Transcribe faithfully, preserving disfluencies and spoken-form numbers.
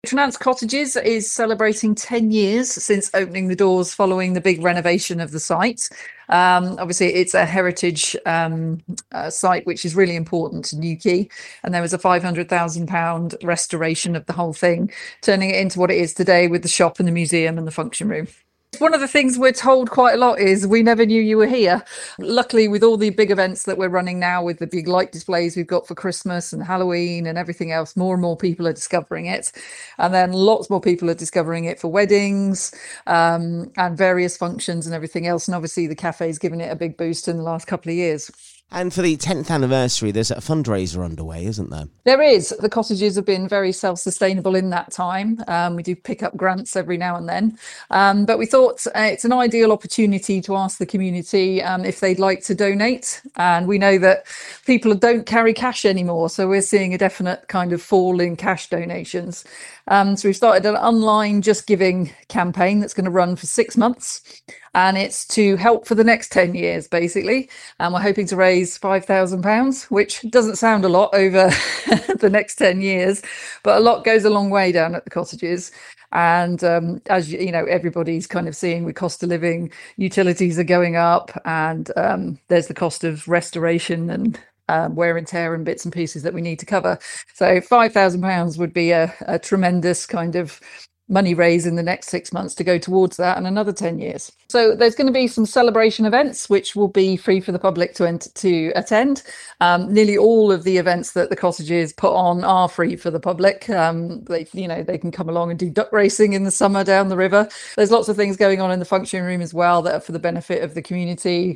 Trinaunce Cottages is celebrating ten years since opening the doors following the big renovation of the site. Um, obviously, it's a heritage um, uh, site, which is really important to Newquay. And there was a five hundred thousand pounds restoration of the whole thing, turning it into what it is today with the shop and the museum and the function room. One of the things we're told quite a lot is we never knew you were here. Luckily, with all the big events that we're running now, with the big light displays we've got for Christmas and Halloween and everything else, more and more people are discovering it. And then lots more people are discovering it for weddings um, and various functions and everything else. And obviously the cafe's given it a big boost in the last couple of years. And for the tenth anniversary, there's a fundraiser underway, isn't there? There is. The cottages have been very self-sustainable in that time. Um, we do pick up grants every now and then. Um, but we thought uh, it's an ideal opportunity to ask the community um, if they'd like to donate. And we know that people don't carry cash anymore. So we're seeing a definite kind of fall in cash donations. Um, so we've started an online Just Giving campaign that's going to run for six months. And it's to help for the next ten years, basically. And we're hoping to raise five thousand pounds, which doesn't sound a lot over the next ten years, but a lot goes a long way down at the cottages. And um, as you know, everybody's kind of seeing with cost of living, utilities are going up, and um, there's the cost of restoration and Um, wear and tear and bits and pieces that we need to cover. So five thousand pounds would be a, a tremendous kind of money raise in the next six months to go towards that, and another ten years. So there's going to be some celebration events which will be free for the public to ent- to attend. Um, nearly all of the events that the cottages put on are free for the public. Um, they, you know, they can come along and do duck racing in the summer down the river. There's lots of things going on in the function room as well that are for the benefit of the community.